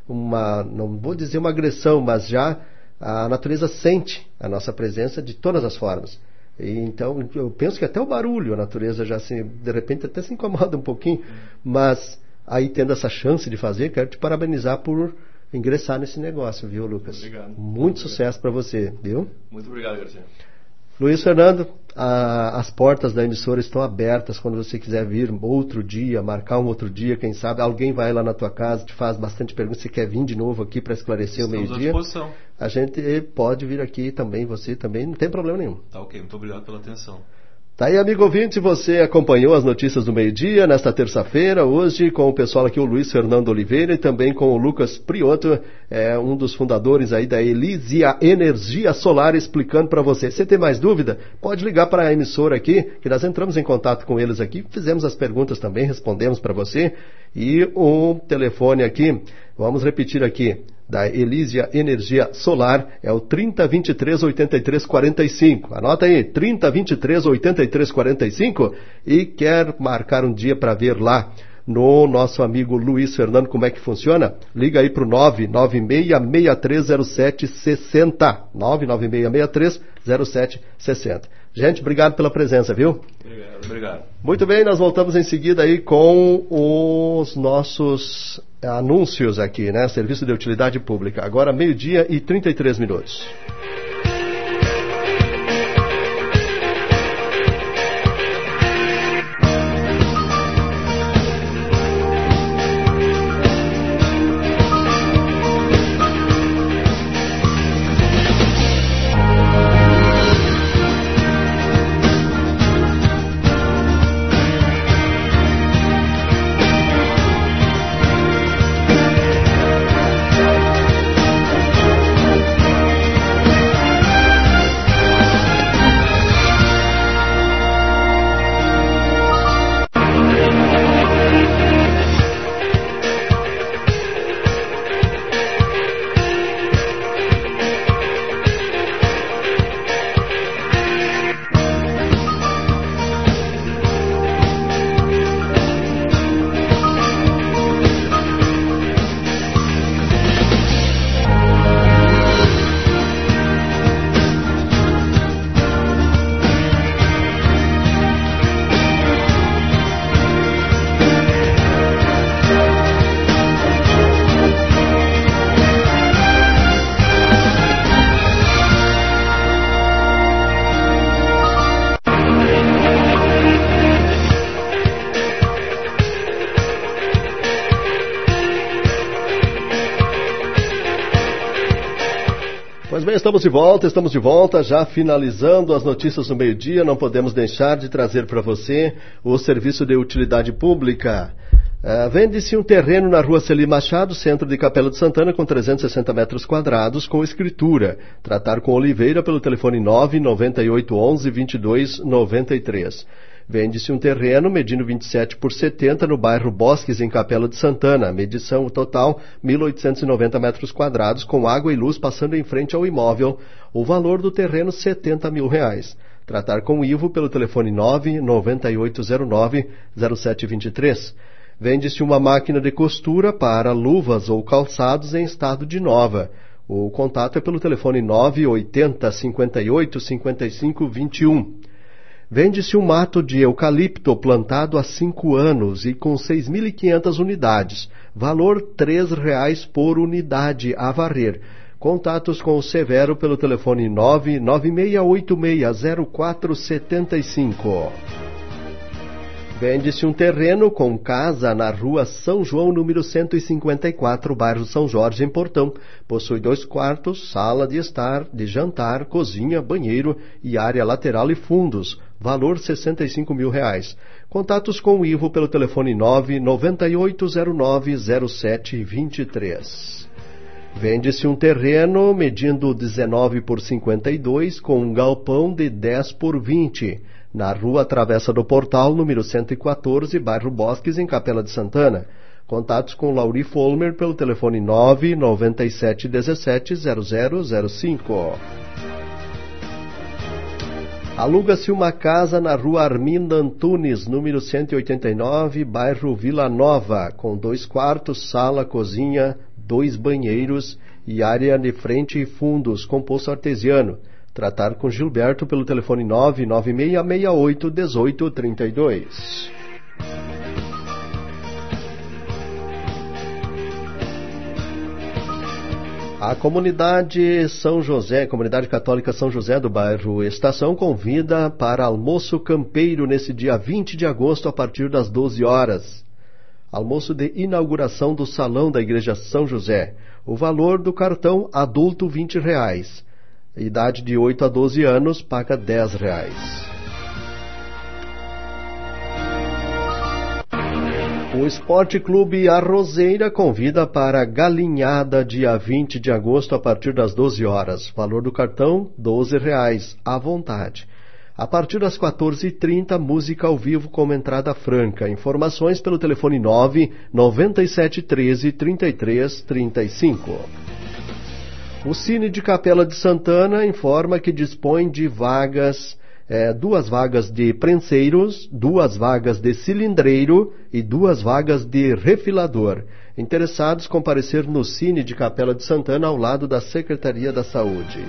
não vou dizer uma agressão, mas já a natureza sente a nossa presença de todas as formas. E então eu penso que até o barulho a natureza já de repente até se incomoda um pouquinho, mas aí tendo essa chance de fazer, quero te parabenizar por ingressar nesse negócio, viu, Lucas? Obrigado. Muito sucesso para você, viu? Muito obrigado, Garcia. Luiz Fernando, as portas da emissora estão abertas quando você quiser vir outro dia, marcar um outro dia, quem sabe alguém vai lá na tua casa, te faz bastante perguntas, você quer vir de novo aqui para esclarecer o meio-dia? Estamos à disposição. A gente pode vir aqui também, você também, não tem problema nenhum. Tá ok, muito obrigado pela atenção. Tá aí, amigo ouvinte, você acompanhou as notícias do meio-dia nesta terça-feira, hoje com o pessoal aqui, o Luiz Fernando Oliveira, e também com o Lucas Priotto, um dos fundadores aí da Elísia Energia Solar, explicando para você. Se tem mais dúvida, pode ligar para a emissora aqui, que nós entramos em contato com eles aqui, fizemos as perguntas também, respondemos para você, e o telefone aqui, vamos repetir aqui, da Elísia Energia Solar, é o 3023-8345. Anota aí, 3023-8345, e quer marcar um dia para ver lá no nosso amigo Luiz Fernando como é que funciona? Liga aí para o 996630760. 996630760. Gente, obrigado pela presença, viu? Obrigado. Muito bem, nós voltamos em seguida aí com os nossos anúncios aqui, né? Serviço de Utilidade Pública. Agora 12:33. bem, estamos de volta, já finalizando as notícias do meio-dia, não podemos deixar de trazer para você o serviço de utilidade pública. Vende-se um terreno na rua Celi Machado, centro de Capela de Santana, com 360 metros quadrados, com escritura. Tratar com Oliveira pelo telefone 99811-2293. Vende-se um terreno medindo 27 por 70 no bairro Bosques, em Capela de Santana. Medição total 1.890 metros quadrados, com água e luz passando em frente ao imóvel. O valor do terreno R$70 mil. Tratar com Ivo pelo telefone 99809-0723. Vende-se uma máquina de costura para luvas ou calçados em estado de nova. O contato é pelo telefone 980-58-55-21. Vende-se um mato de eucalipto plantado há 5 anos e com 6.500 unidades. Valor R$3 por unidade a varrer. Contatos com o Severo pelo telefone 996860475. Vende-se um terreno com casa na rua São João, número 154, bairro São Jorge, em Portão. Possui 2 quartos, sala de estar, de jantar, cozinha, banheiro e área lateral e fundos. Valor R$65 mil. Contatos com o Ivo pelo telefone 998090723. Vende-se um terreno medindo 19 por 52 com um galpão de 10 por 20. Na rua Travessa do Portal, número 114, bairro Bosques, em Capela de Santana. Contatos com Lauri Folmer pelo telefone 997170005. Aluga-se uma casa na rua Arminda Antunes, número 189, bairro Vila Nova, com 2 quartos, sala, cozinha, 2 banheiros e área de frente e fundos, com poço artesiano. Tratar com Gilberto pelo telefone 996681832. A comunidade São José, Comunidade Católica São José do bairro Estação, convida para almoço campeiro nesse dia 20 de agosto a partir das 12 horas. Almoço de inauguração do Salão da Igreja São José. O valor do cartão adulto R$20. Idade de 8 a 12 anos, paga R$10. O Esporte Clube Arrozeira convida para galinhada dia 20 de agosto a partir das 12 horas. Valor do cartão, R$12, à vontade. A partir das 14h30, música ao vivo com entrada franca. Informações pelo telefone 99713-3335. O Cine de Capela de Santana informa que dispõe de vagas, 2 vagas de prenseiros, 2 vagas de cilindreiro e 2 vagas de refilador. Interessados comparecer no Cine de Capela de Santana ao lado da Secretaria da Saúde.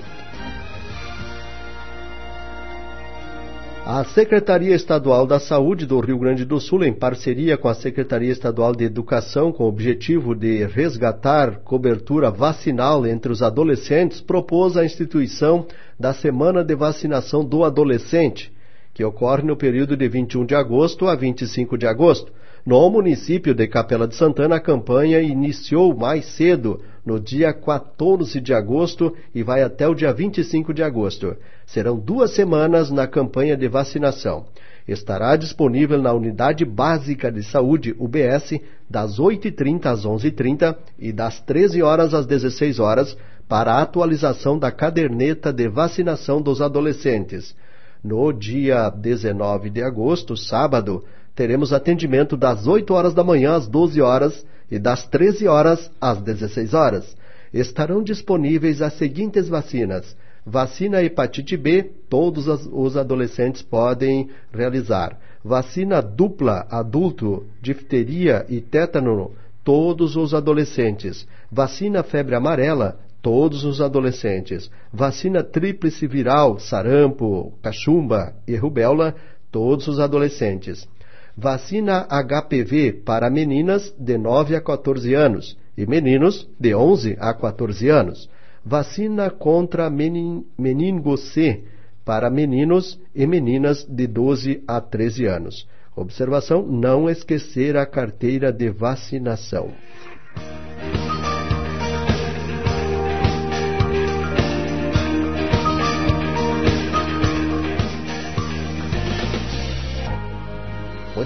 A Secretaria Estadual da Saúde do Rio Grande do Sul, em parceria com a Secretaria Estadual de Educação, com o objetivo de resgatar cobertura vacinal entre os adolescentes, propôs a instituição da Semana de Vacinação do Adolescente, que ocorre no período de 21 de agosto a 25 de agosto. No município de Capela de Santana, a campanha iniciou mais cedo, no dia 14 de agosto e vai até o dia 25 de agosto. Serão 2 semanas na campanha de vacinação. Estará disponível na Unidade Básica de Saúde, UBS, das 8h30 às 11h30 e das 13 horas às 16 horas, para a atualização da caderneta de vacinação dos adolescentes. No dia 19 de agosto, sábado, teremos atendimento das 8 horas da manhã às 12 horas e das 13 horas às 16 horas. Estarão disponíveis as seguintes vacinas. Vacina hepatite B, todos os adolescentes podem realizar. Vacina dupla adulto, difteria e tétano, todos os adolescentes. Vacina febre amarela, todos os adolescentes. Vacina tríplice viral, sarampo, cachumba e rubéola, todos os adolescentes. Vacina HPV para meninas de 9 a 14 anos e meninos de 11 a 14 anos. Vacina contra meningo C para meninos e meninas de 12 a 13 anos. Observação: não esquecer a carteira de vacinação.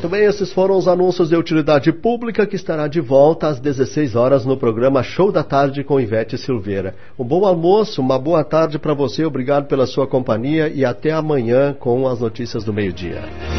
Muito bem, esses foram os anúncios de utilidade pública que estará de volta às 16 horas no programa Show da Tarde com Ivete Silveira. Um bom almoço, uma boa tarde para você, obrigado pela sua companhia e até amanhã com as notícias do meio-dia.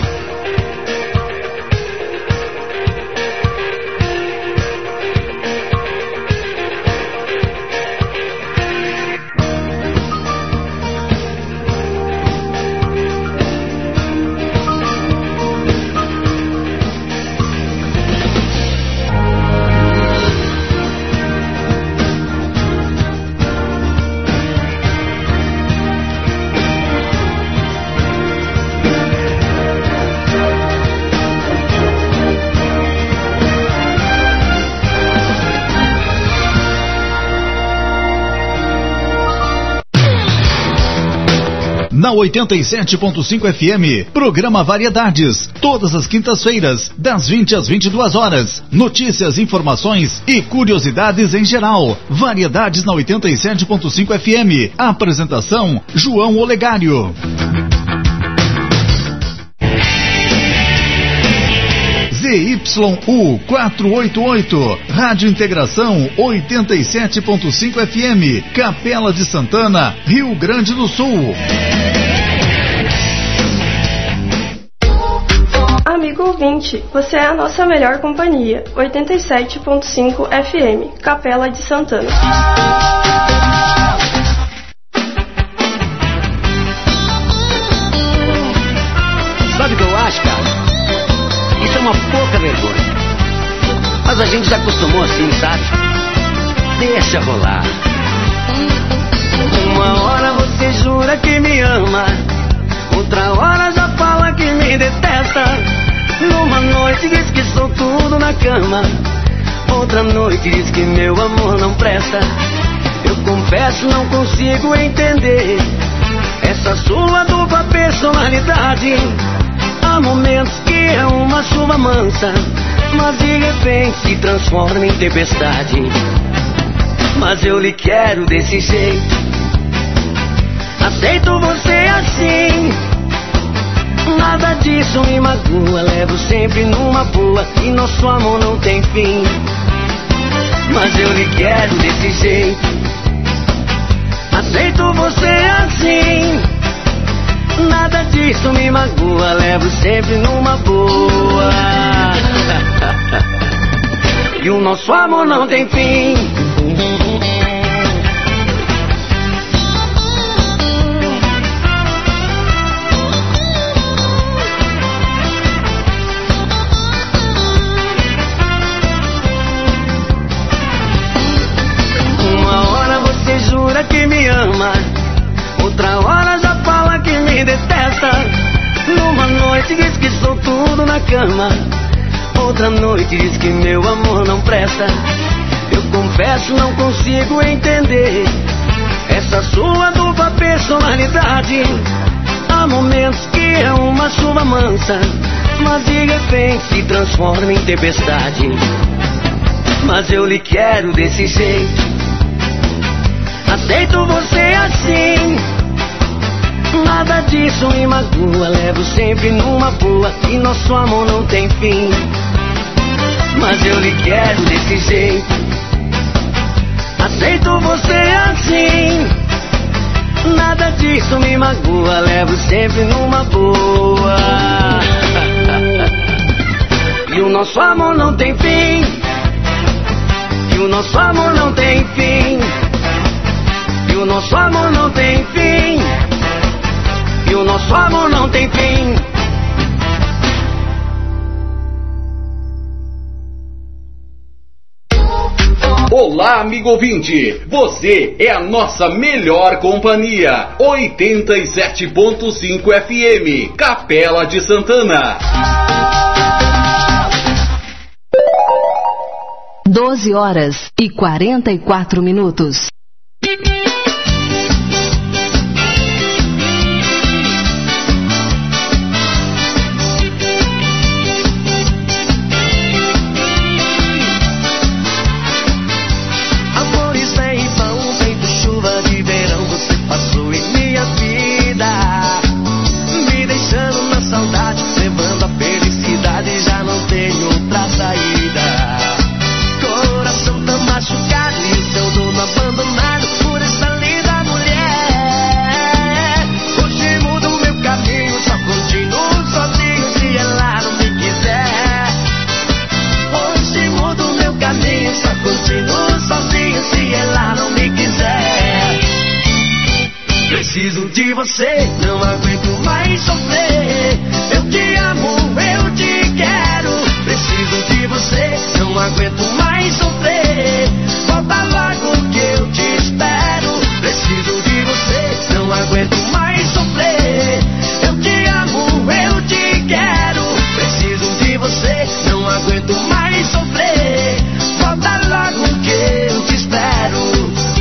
Na 87.5 FM, programa Variedades, todas as quintas-feiras, das 20 às 22 horas. Notícias, informações e curiosidades em geral. Variedades na 87.5 FM. Apresentação, João Olegário. ZYU 488, Rádio Integração 87.5 FM, Capela de Santana, Rio Grande do Sul. Amigo ouvinte, você é a nossa melhor companhia. 87.5 FM, Capela de Santana. Sabe o que eu acho, cara? Isso é uma pouca vergonha. Mas a gente já acostumou assim, sabe? Deixa rolar. Uma hora você jura que me ama, outra hora já fala que me detesta. Numa noite diz que sou tudo na cama, outra noite diz que meu amor não presta. Eu confesso, não consigo entender essa sua dupla personalidade. Há momentos que é uma chuva mansa, mas de repente se transforma em tempestade. Mas eu lhe quero desse jeito, aceito você assim. Nada disso me magoa, levo sempre numa boa e nosso amor não tem fim. Mas eu lhe quero desse jeito, aceito você assim. Nada disso me magoa, levo sempre numa boa. E o nosso amor não tem fim. Uma hora você jura que me ama, outra hora já fala que me detesta. Numa noite diz que sou tudo na cama, outra noite diz que meu amor não presta. Eu confesso, não consigo entender essa sua dupla personalidade. Há momentos que é uma chuva mansa, mas de repente se transforma em tempestade. Mas eu lhe quero desse jeito, aceito você assim. Nada disso me magoa, levo sempre numa boa e nosso amor não tem fim. Mas eu lhe quero desse jeito, aceito você assim. Nada disso me magoa, levo sempre numa boa. E o nosso amor não tem fim. E o nosso amor não tem fim. E o nosso amor não tem fim. E o nosso amor não tem fim. Olá, amigo ouvinte, você é a nossa melhor companhia. 87.5 FM, Capela de Santana. 12 horas e 44 minutos. Me deixando na saudade, levando a felicidade Preciso de você, não aguento mais sofrer. Eu te amo, eu te quero. Preciso de você, não aguento mais sofrer. Volta logo que eu te espero. Preciso de você, não aguento mais sofrer. Eu te amo, eu te quero. Preciso de você, não aguento mais sofrer. Volta logo que eu te espero.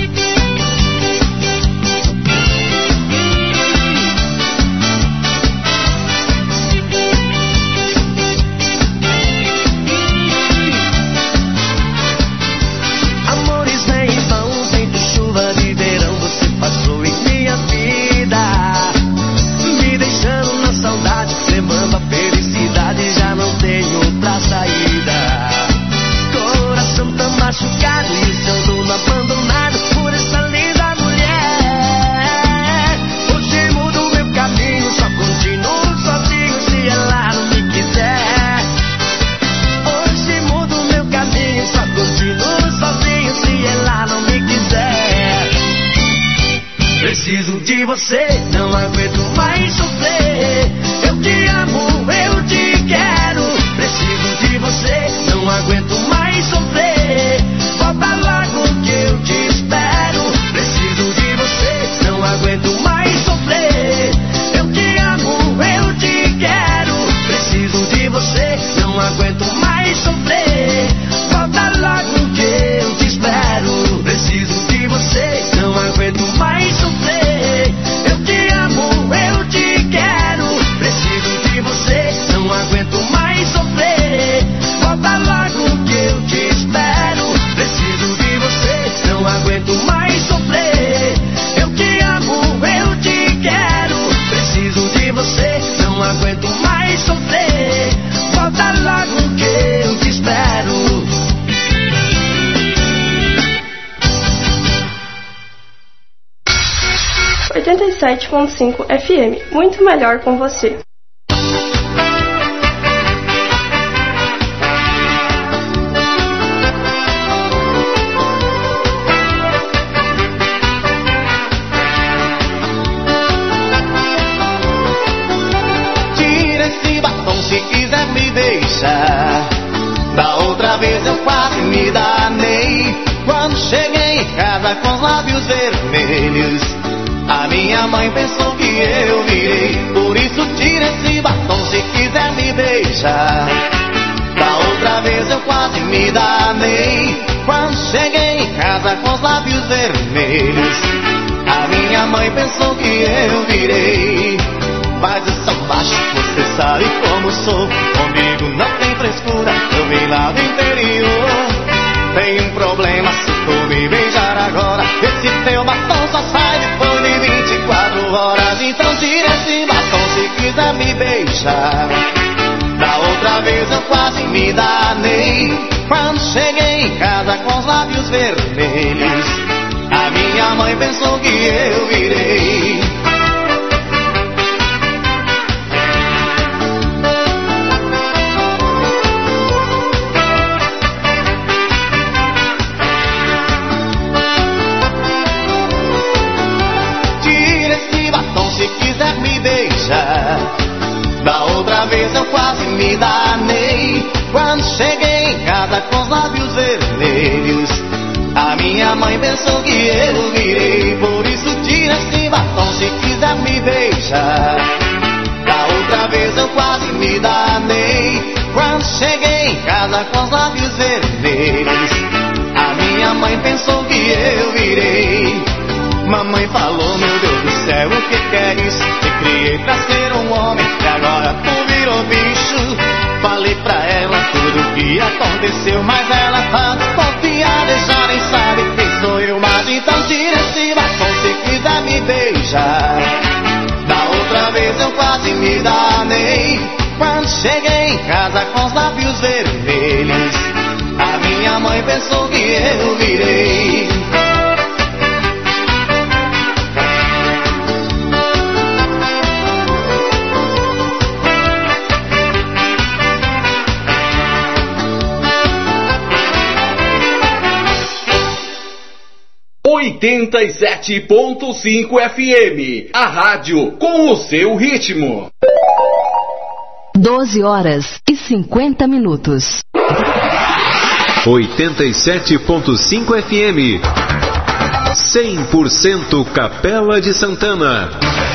Machucado e seu dono abandonado por essa linda mulher. Hoje mudo meu caminho, só continuo sozinho se ela não me quiser. Hoje mudo meu caminho, só continuo sozinho se ela não me quiser. Preciso de você, não aguento mais sofrer. Eu te amo, eu te quero. Preciso de você, não aguento mais sofrer. Volta logo que eu te espero. Preciso de você, não aguento mais sofrer. Eu te amo, eu te quero. Preciso de você, não aguento mais sofrer. Volta logo que eu te espero. Preciso de você, não aguento mais sofrer. Eu te amo, eu te quero. Preciso de você, não aguento mais sofrer. Volta logo que eu te espero. Preciso de você, não aguento mais sofrer. Eu te amo, eu te quero. Preciso de você, não aguento mais sofrer. Volta logo que eu te espero. 87.5 FM, muito melhor com você. Tira esse batom se quiser me deixar. Da outra vez eu quase me danei quando cheguei em casa com os lábios vermelhos. A minha mãe pensou que eu virei. Por isso tira esse batom se quiser me beijar. Da outra vez eu quase me danei quando cheguei em casa com os lábios vermelhos. A minha mãe pensou que eu virei. Mas eu sou baixo, você sabe como sou. Comigo não tem frescura, eu vim lá do interior. Tem um problema se for me beijar agora. Esse teu batom só sai depois de 24 horas. Então tira esse batom se quiser me beijar. Da outra vez eu quase me danei quando cheguei em casa com os lábios vermelhos. A minha mãe pensou que eu virei. Se quiser me beijar. Da outra vez eu quase me danei quando cheguei em casa com os lábios vermelhos. A minha mãe pensou que eu virei. Por isso tira esse batom se quiser me beijar. Da outra vez eu quase me danei quando cheguei em casa com os lábios vermelhos. A minha mãe pensou que eu virei. Mamãe falou, meu Deus do céu, o que é isso? Te criei pra ser um homem e agora tu virou bicho. Falei pra ela tudo o que aconteceu, mas ela tá desconfiada e já nem sabe quem sou eu. Mas então tira esse batom se quiser me beijar. Da outra vez eu quase me danei quando cheguei em casa com os lábios vermelhos. A minha mãe pensou que eu virei. 87.5 FM, a rádio com o seu ritmo. 12h50. 87.5 FM, 100% Capela de Santana.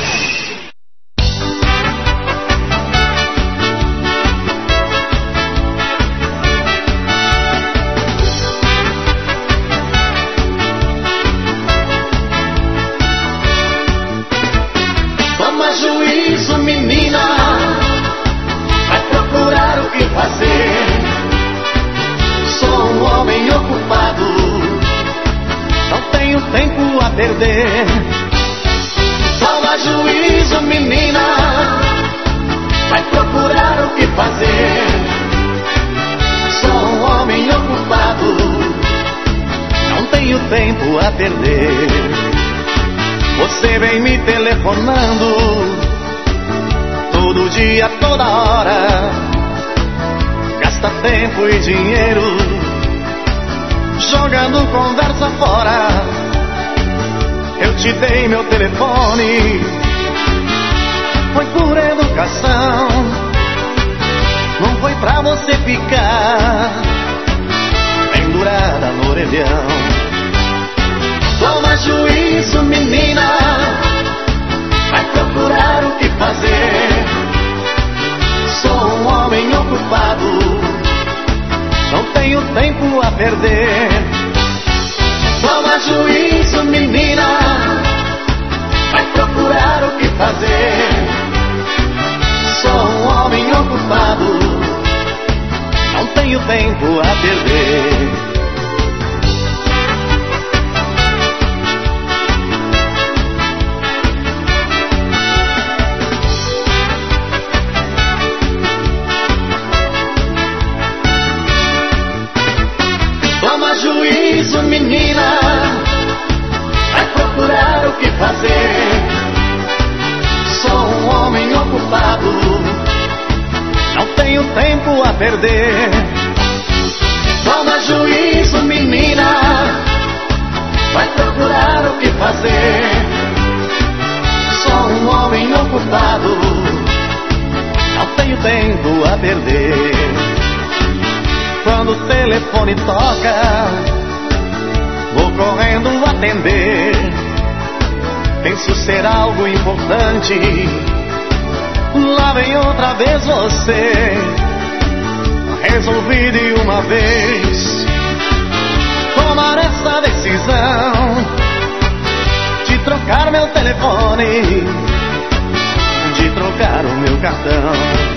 Toma juízo, menina, vai procurar o que fazer. Sou um homem ocupado, não tenho tempo a perder. Toma juízo, menina, vai procurar o que fazer. Sou um homem ocupado, não tenho tempo a perder. Você vem me telefonando todo dia, toda hora. Gasta tempo e dinheiro jogando conversa fora. Eu te dei meu telefone, foi por educação, não foi pra você ficar pendurada no orelhão. Toma juízo, menina, vai procurar o que fazer. Sou um homem ocupado, não tenho tempo a perder. Toma juízo, menina, vai procurar o que fazer. Sou um homem ocupado, não tenho tempo a perder. Juízo, menina, vai procurar o que fazer. Sou um homem ocupado, não tenho tempo a perder. Toma juízo, menina, vai procurar o que fazer. Sou um homem ocupado, não tenho tempo a perder. Quando o telefone toca, vou correndo atender. Penso ser algo importante, lá vem outra vez você. Resolvi de uma vez tomar essa decisão de trocar meu telefone, de trocar o meu cartão.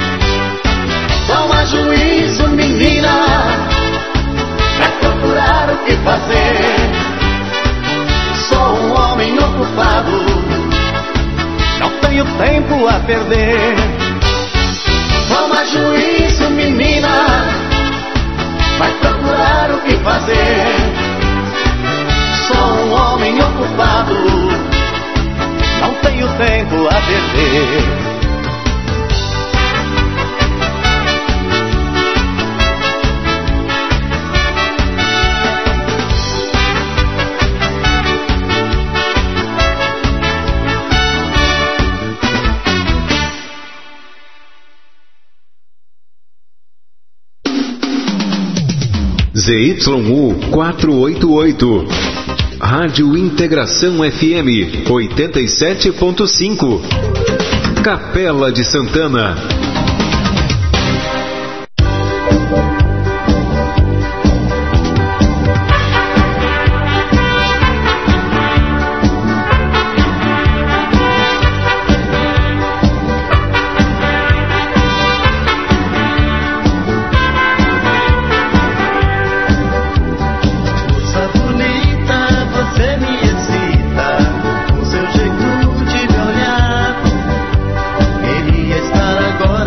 Toma juízo, menina, vai procurar o que fazer. Sou um homem ocupado, não tenho tempo a perder. Toma juízo, menina, vai procurar o que fazer. Sou um homem ocupado, não tenho tempo a perder. ZYU 488, Rádio Integração FM 87.5, Capela de Santana. Agora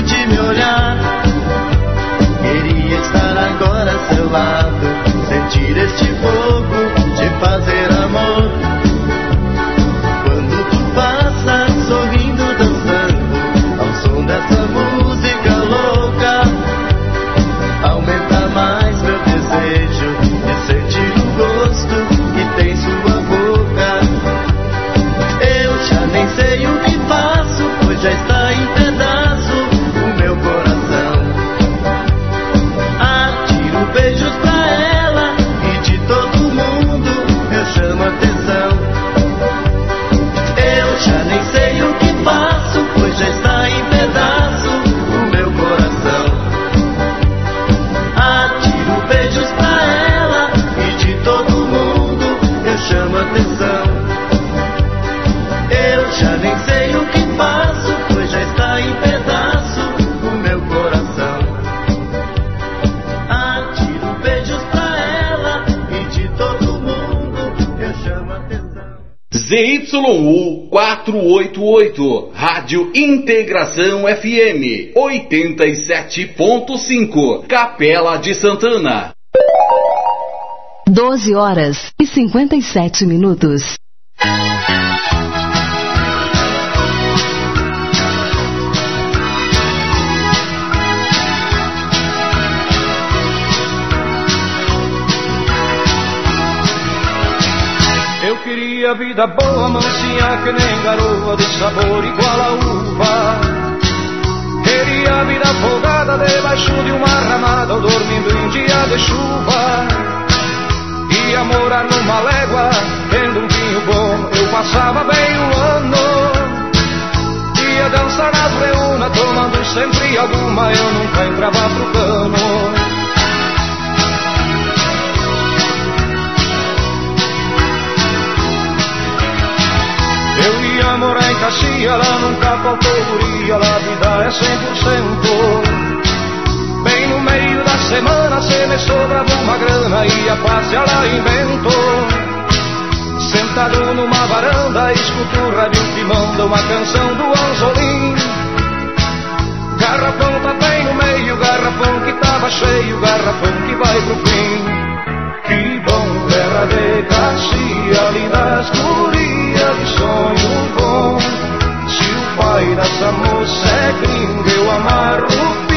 de me olhar. Queria estar agora ao seu lado, sentir este fogo de fazer amor. Quando tu passas sorrindo, dançando ao som dessa música louca, aumenta mais meu desejo de sentir o gosto que tem sua boca. Eu já nem sei o que faço, pois já está em pedaço o meu coração. Atiro beijos pra ela e de todo mundo eu chamo atenção. Eu já nem sei o que faço, pois já está em pedaço o meu coração. Atiro beijos pra ela e de todo mundo eu chamo atenção. Eu já nem sei o que faço, pois já está em pedaço o meu coração. Atiro beijos pra ela e de todo mundo eu chamo atenção. ZYU 488, Rádio Integração FM 87.5, Capela de Santana. 12 horas e 57 minutos. Eu queria vida boa, mansinha que nem garoa, de sabor igual a uva. Queria vida folgada debaixo de uma ramada, ou dormindo em dia de chuva. Ia morar numa légua, tendo um vinho bom, eu passava bem um ano. Ia dançar nas reunas, tomando sempre alguma, eu nunca entrava pro cano. Eu ia morar em Caxias, lá nunca faltou guria, lá a vida é 100%. Bem no meio da semana, se me sobrava uma grana, ia passear lá em Bento. Sentado numa varanda, escuto o rádio que manda uma canção do Anzolim. Garrafão tá bem no meio, garrafão que tava cheio, garrafão que vai pro fim. Que bom, terra de Caxias, lindas gurias de sonho bom. Se o pai dessa moça é gringo, eu amarro